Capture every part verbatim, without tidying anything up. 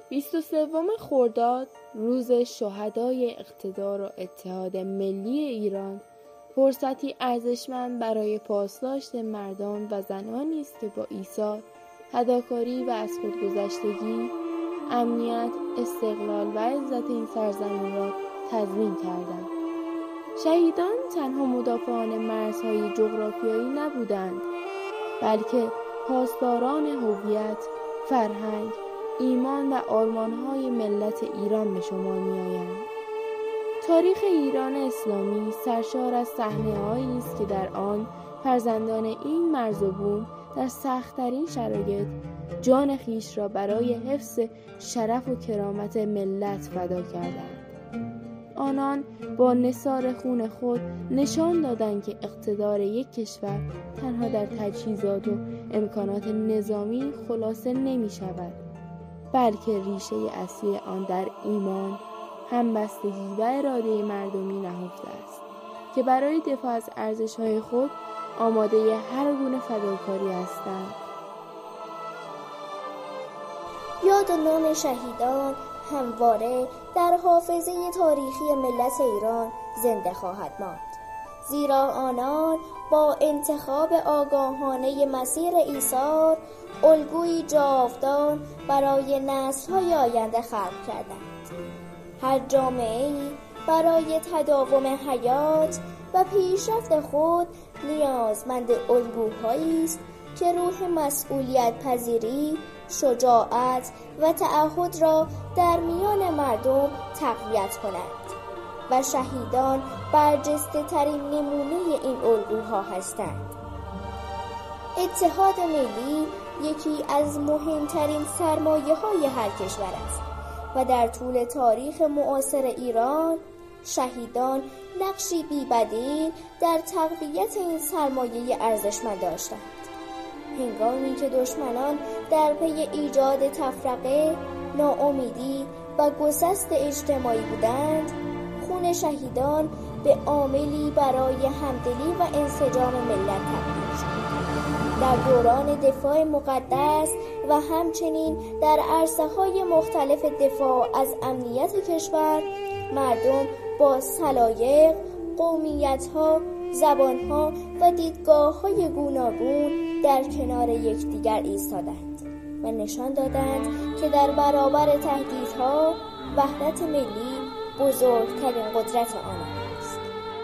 بیست و سوم خرداد روز شهدای اقتدار و اتحاد ملی ایران فرصتی ارزشمند برای پاسداشت مردان و زنانی است که با ایثار، فداکاری و از خودگذشتگی امنیت، استقلال و عزت این سرزمین را تضمین کردند. شهیدان تنها مدافعان مرزهای جغرافیایی نبودند، بلکه پاسداران هویت، فرهنگ، ایمان و آرمان‌های ملت ایران به شمار می‌آیند. تاریخ ایران اسلامی سرشار از صحنه‌هایی است که در آن فرزندان این مرز و بوم در سخت‌ترین شرایط جان خویش را برای حفظ شرف و کرامت ملت فدا کردند. آنان با نثار خون خود نشان دادند که اقتدار یک کشور تنها در تجهیزات و امکانات نظامی خلاصه نمی شود، بلکه ریشه اصلی آن در ایمان، همبستگی و اراده مردمی نهفته است که برای دفاع از ارزش‌های خود آماده هر گونه فداکاری هستند. یاد و نام شهیدان همواره در حافظه تاریخی ملت ایران زنده خواهد ماند، زیرا آنان با انتخاب آگاهانه مسیر ایثار الگویی جاودان برای نسل‌های آینده خلق کردند. هر جامعه‌ای برای تداوم حیات و پیشرفت خود نیازمند الگوهایی است که روح مسئولیت پذیری، شجاعت و تعهد را در میان مردم تقویت کنند و شهیدان برجسته ترین نمونه این الگوها هستند. اتحاد ملی یکی از مهمترین سرمایه های هر کشور است و در طول تاریخ معاصر ایران شهیدان نقشی بی‌بدیل در تقویت این سرمایه ارزشمند داشتند. هنگامی که دشمنان در پی ایجاد تفرقه، ناامیدی و گسست اجتماعی بودند، خون شهیدان به عاملی برای همدلی و انسجام ملت تبدیل شد. در دوران دفاع مقدس و همچنین در عرصه‌های مختلف دفاع از امنیت کشور، مردم با سلایق، قومیت‌ها، زبان‌ها و دیدگاه‌های گوناگون در کنار یکدیگر ایستادند و نشان دادند که در برابر تهدیدها وحدت ملی بزرگترین قدرت آنان است.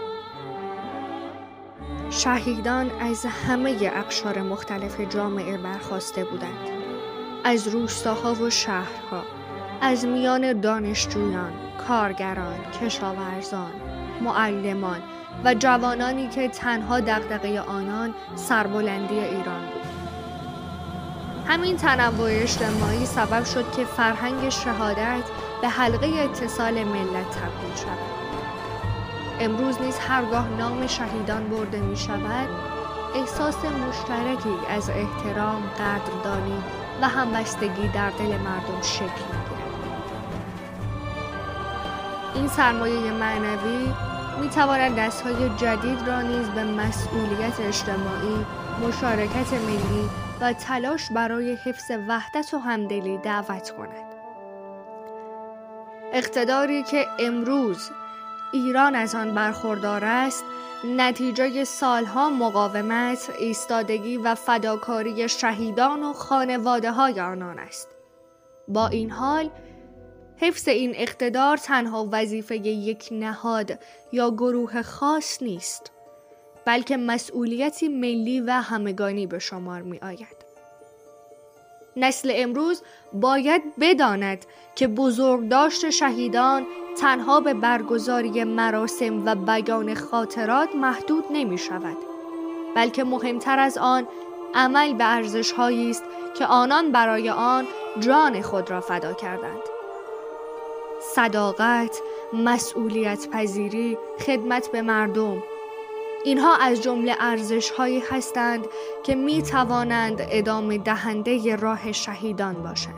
شهیدان از همه اقشار مختلف جامعه برخاسته بودند، از روستاها و شهرها، از میان دانشجویان، کارگران، کشاورزان، معلمان و جوانانی که تنها دغدغه آنان سربلندی ایران بود. همین تنوع اجتماعی سبب شد که فرهنگ شهادت به حلقه اتصال ملت تبدیل شود. امروز نیز هرگاه نام شهیدان برده می شود، احساس مشترکی از احترام، قدردانی و همبستگی در دل مردم شکل می گیرد. این سرمایه معنوی می تواند دستهای جدید را نیز به مسئولیت اجتماعی، مشارکت ملی و تلاش برای حفظ وحدت و همدلی دعوت کند. اقتداری که امروز ایران از آن برخوردار است، نتیجه سالها مقاومت، ایستادگی و فداکاری شهیدان و خانواده‌های آنان است. با این حال، حفظ این اقتدار تنها وظیفه یک نهاد یا گروه خاص نیست، بلکه مسئولیتی ملی و همگانی به شمار می آید. نسل امروز باید بداند که بزرگداشت شهیدان تنها به برگزاری مراسم و بیان خاطرات محدود نمی شود، بلکه مهمتر از آن عمل به ارزش‌هایی است که آنان برای آن جان خود را فدا کردند. صداقت، مسئولیت پذیری، خدمت به مردم، اینها از جمله ارزش‌هایی هستند که می توانند ادامه دهنده راه شهیدان باشند.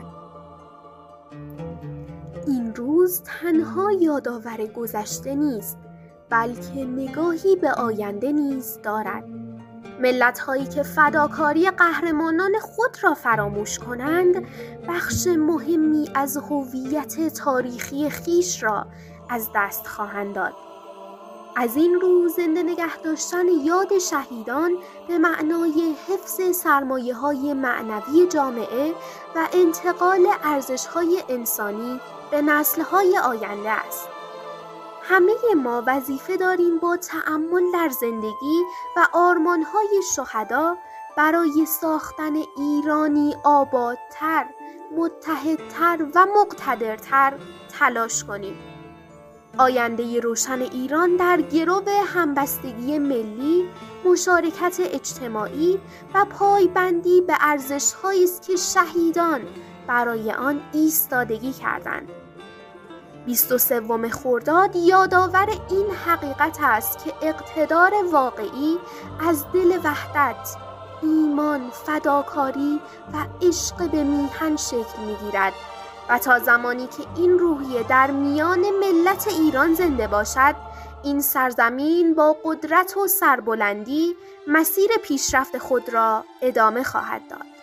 این روز تنها یادآور گذشته نیست، بلکه نگاهی به آینده نیز دارد. ملت‌هایی که فداکاری قهرمانان خود را فراموش کنند، بخش مهمی از هویت تاریخی خیش را از دست خواهند داد. از این رو زنده نگه داشتن یاد شهیدان به معنای حفظ سرمایه‌های معنوی جامعه و انتقال ارزش‌های انسانی به نسل‌های آینده است. همه ما وظیفه داریم با تأمل در زندگی و آرمان‌های شهدا برای ساختن ایرانی آبادتر، متحدتر و مقتدرتر تلاش کنیم. آینده روشن ایران در گرو همبستگی ملی، مشارکت اجتماعی و پایبندی به ارزش‌هایی است که شهیدان برای آن ایستادگی کردند. بیست و سوم خرداد یادآور این حقیقت است که اقتدار واقعی از دل وحدت، ایمان، فداکاری و عشق به میهن شکل می‌گیرد و تا زمانی که این روحیه در میان ملت ایران زنده باشد، این سرزمین با قدرت و سربلندی مسیر پیشرفت خود را ادامه خواهد داد.